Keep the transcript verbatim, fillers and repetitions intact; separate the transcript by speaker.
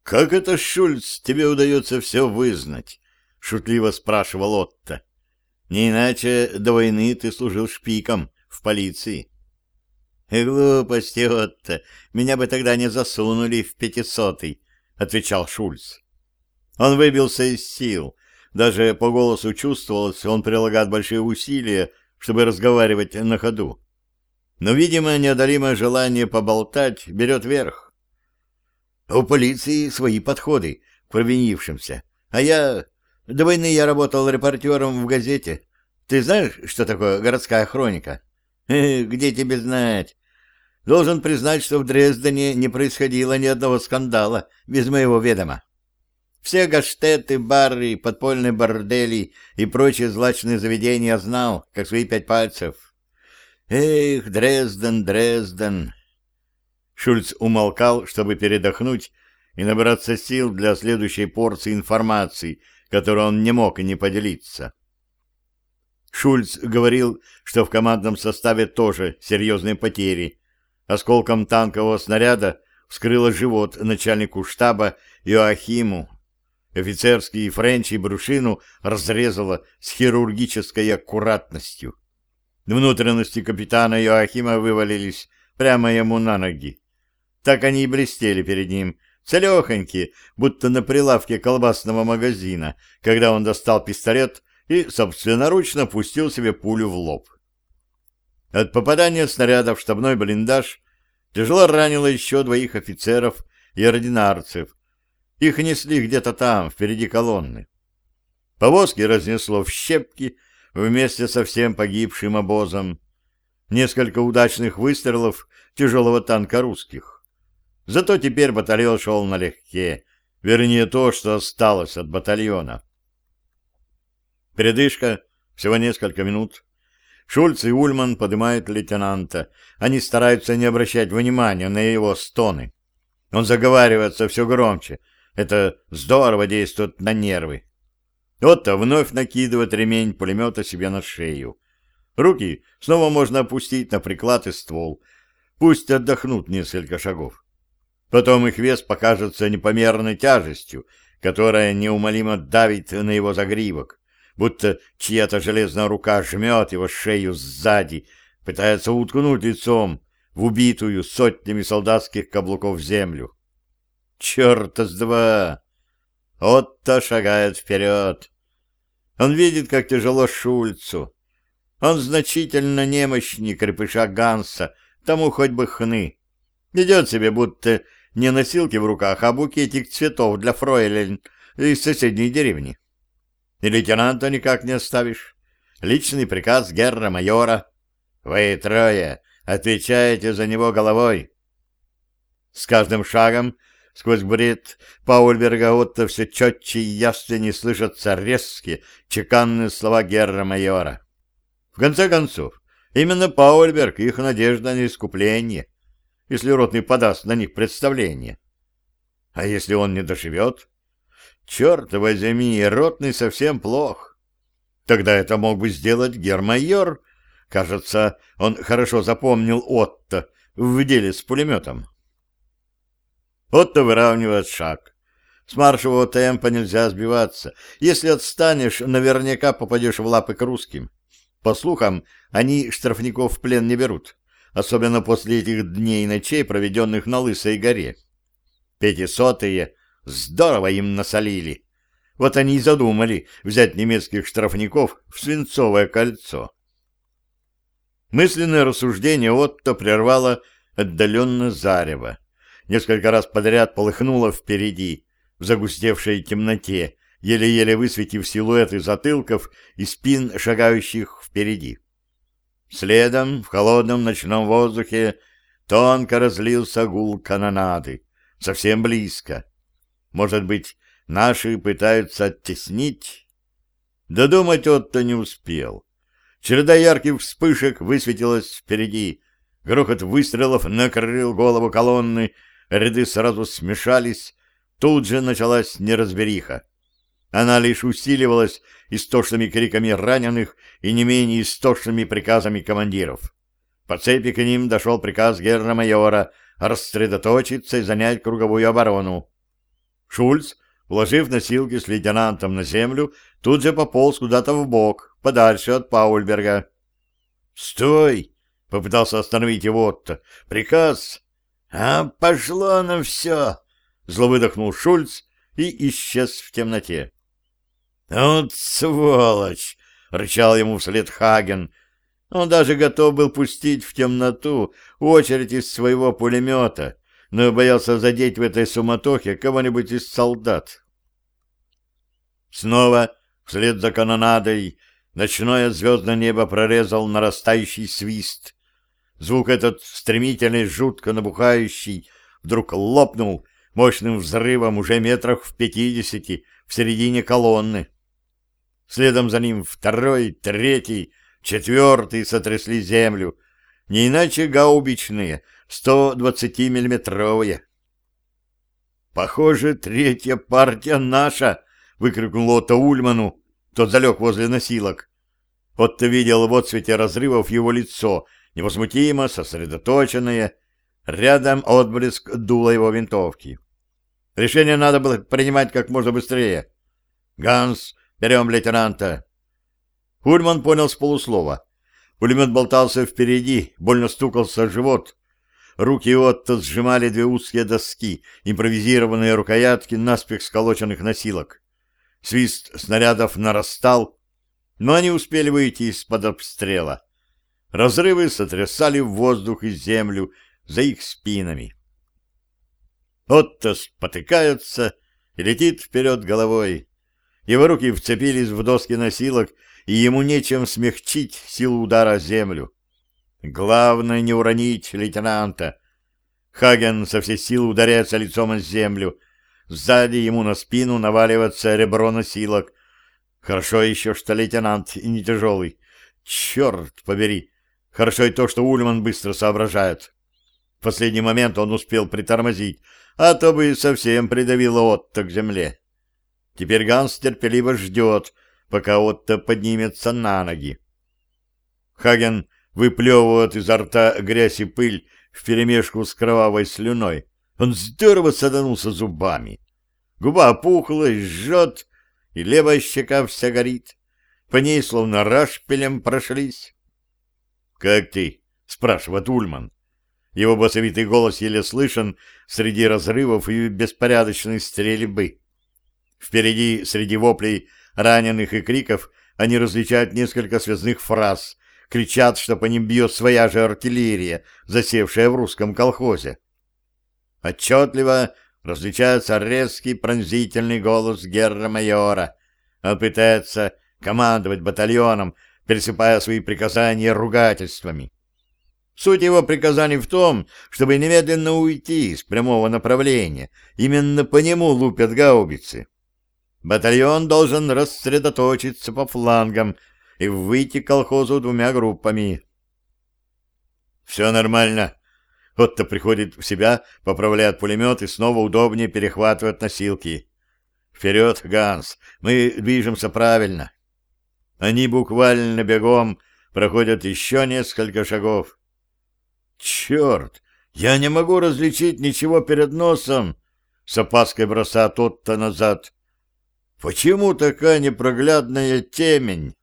Speaker 1: «Как это, Шульц, тебе удается все вызнать?» — шутливо спрашивал Отто. «Не иначе до войны ты служил шпиком в полиции». «Глупости, Отто, меня бы тогда не засунули в пятисотый», — отвечал Шульц. Он выбился из сил. Даже по голосу чувствовалось, он прилагает большие усилия, чтобы разговаривать на ходу. Но, видимо, неодолимое желание поболтать берет верх. У полиции свои подходы к провинившимся. А я... До войны я работал репортером в газете. Ты знаешь, что такое городская хроника? Э, где тебе знать? Должен признать, что в Дрездене не происходило ни одного скандала без моего ведома. Все гаштеты, бары, подпольные бордели и прочие злачные заведения знал, как свои пять пальцев. Эх, Дрезден, Дрезден. Шульц умолкал, чтобы передохнуть и набраться сил для следующей порции информации, которой он не мог и не поделиться. Шульц говорил, что в командном составе тоже серьезные потери. Осколком танкового снаряда вскрыло живот начальнику штаба Иоахиму. Офицерский френч и брюшину разрезало с хирургической аккуратностью. Внутренности капитана Иоахима вывалились прямо ему на ноги. Так они и блестели перед ним, целехонькие, будто на прилавке колбасного магазина, когда он достал пистолет и собственноручно пустил себе пулю в лоб. От попадания снаряда в штабной блиндаж тяжело ранило еще двоих офицеров и ординарцев. Их несли где-то там, впереди колонны. Повозки разнесло в щепки вместе со всем погибшим обозом. Несколько удачных выстрелов тяжелого танка русских. Зато теперь батальон шел налегке, вернее то, что осталось от батальона. Передышка, всего несколько минут. Шульц и Ульман поднимают лейтенанта. Они стараются не обращать внимания на его стоны. Он заговаривается все громче. Это здорово действует на нервы. Отто вновь накидывает ремень пулемета себе на шею. Руки снова можно опустить на приклад и ствол. Пусть отдохнут несколько шагов. Потом их вес покажется непомерной тяжестью, которая неумолимо давит на его загривок, будто чья-то железная рука жмет его шею сзади, пытается уткнуть лицом в убитую сотнями солдатских каблуков землю. Черта с два! Отто шагает вперед. Он видит, как тяжело Шульцу. Он значительно немощнее крепыша Ганса, тому хоть бы хны. Идет себе, будто не носилки в руках, а букетик цветов для фройлен из соседней деревни. И лейтенанта никак не оставишь. Личный приказ герра-майора. Вы трое отвечаете за него головой. С каждым шагом сквозь бред Паульберга Отто все четче и явственнее слышатся резкие, чеканные слова герра-майора. В конце концов, именно Паульберг — их надежда на искупление, если ротный подаст на них представление. А если он не доживет? Черт возьми, ротный совсем плох. Тогда это мог бы сделать герр-майор. Кажется, он хорошо запомнил Отто в деле с пулеметом. Отто выравнивает шаг. С маршевого темпа нельзя сбиваться. Если отстанешь, наверняка попадешь в лапы к русским. По слухам, они штрафников в плен не берут, особенно после этих дней и ночей, проведенных на Лысой горе. Пятисотые здорово им насолили. Вот они и задумали взять немецких штрафников в Свинцовое кольцо. Мысленное рассуждение Отто прервало отдаленно зарево. Несколько раз подряд полыхнуло впереди, в загустевшей темноте, еле-еле высветив силуэты затылков и спин шагающих впереди. Следом, в холодном ночном воздухе, тонко разлился гул канонады, совсем близко. Может быть, наши пытаются оттеснить? Додумать Отто не успел. Череда ярких вспышек высветилась впереди. Грохот выстрелов накрыл голову колонны, ряды сразу смешались. Тут же началась неразбериха. Она лишь усиливалась истошными криками раненых и не менее истошными приказами командиров. По цепи к ним дошел приказ герра-майора рассредоточиться и занять круговую оборону. Шульц, уложив носилки с лейтенантом на землю, тут же пополз куда-то вбок, подальше от Паульберга. «Стой!» — попытался остановить его Отто. «Приказ!» «А пошло на все!» — зло выдохнул Шульц и исчез в темноте. «Вот сволочь!» — рычал ему вслед Хаген. Он даже готов был пустить в темноту очередь из своего пулемета, но боялся задеть в этой суматохе кого-нибудь из солдат. Снова, вслед за канонадой, ночное звездное небо прорезал нарастающий свист. Звук этот, стремительный, жутко набухающий, вдруг лопнул мощным взрывом уже метрах в пятидесяти в середине колонны. Следом за ним второй, третий, четвертый сотрясли землю, не иначе гаубичные, сто двадцатимиллиметровые. «Похоже, третья партия наша!» — выкрикнул Отто Ульману. Тот залег возле носилок. Отто видел в отсвете разрывов его лицо, невозмутимо, сосредоточенное. Рядом отблеск дула его винтовки. Решение надо было принимать как можно быстрее. «Ганс, берем лейтенанта!» Ульман понял с полуслова. Пулемет болтался впереди, больно стукался в живот. Руки Отто сжимали две узкие доски, импровизированные рукоятки наспех сколоченных носилок. Свист снарядов нарастал, но они успели выйти из-под обстрела. Разрывы сотрясали в воздух и землю за их спинами. Отто спотыкается и летит вперед головой. Его руки вцепились в доски носилок, и ему нечем смягчить силу удара о землю. Главное не уронить лейтенанта. Хаген со всей силы ударяется лицом о землю. Сзади ему на спину наваливается ребро носилок. Хорошо еще, что лейтенант и не тяжелый. Черт побери! Хорошо и то, что Ульман быстро соображает. В последний момент он успел притормозить, а то бы совсем придавило Отто к земле. Теперь Ганс терпеливо ждет, пока Отто поднимется на ноги. Хаген выплевывает изо рта грязь и пыль вперемешку с кровавой слюной. Он здорово саданулся зубами. Губа опухла и жжет, и левая щека вся горит. По ней словно рашпилем прошлись. «Как ты?» — спрашивает Ульман. Его басовитый голос еле слышен среди разрывов и беспорядочной стрельбы. Впереди, среди воплей раненых и криков, они различают несколько связных фраз, кричат, что по ним бьет своя же артиллерия, засевшая в русском колхозе. Отчетливо различается резкий пронзительный голос герра-майора. Он пытается командовать батальоном, пересыпая свои приказания ругательствами. Суть его приказаний в том, чтобы немедленно уйти из прямого направления. Именно по нему лупят гаубицы. Батальон должен рассредоточиться по флангам и выйти к колхозу двумя группами. «Все нормально». Отто приходит в себя, поправляет пулемет и снова удобнее перехватывает носилки. «Вперед, Ганс! Мы движемся правильно». Они буквально бегом проходят еще несколько шагов. «Черт! Я не могу различить ничего перед носом!» С опаской бросает Отто назад. «Почему такая непроглядная темень?»